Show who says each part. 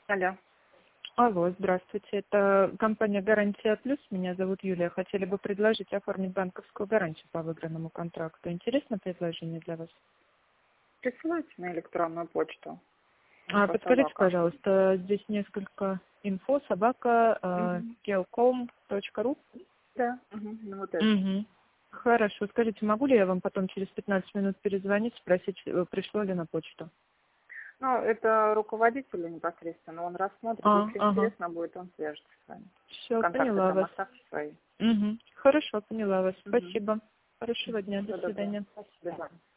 Speaker 1: Алло.
Speaker 2: Алло, здравствуйте. Это компания «Гарантия Плюс». Меня зовут Юлия. Хотели бы предложить оформить банковскую гарантию по выигранному контракту. Интересно предложение для вас?
Speaker 1: Присылайте на электронную почту.
Speaker 2: Подскажите, пожалуйста, здесь несколько инфо,
Speaker 1: Мгм.
Speaker 2: kelcom.ru.
Speaker 1: Да. Ну, вот это.
Speaker 2: Угу. Хорошо. Скажите, могу ли я вам потом через 15 минут перезвонить, спросить, пришло ли на почту?
Speaker 1: Ну, это руководитель непосредственно. Он рассмотрит. Если
Speaker 2: Ага.
Speaker 1: интересно будет, он свяжется с вами.
Speaker 2: Все,
Speaker 1: Контакты
Speaker 2: поняла
Speaker 1: там
Speaker 2: вас.
Speaker 1: оставьте свои.
Speaker 2: Угу. Хорошо, поняла вас.
Speaker 1: Мгм.
Speaker 2: Спасибо. Хорошего дня. До
Speaker 1: Всего доброго.
Speaker 2: свидания.
Speaker 1: Спасибо.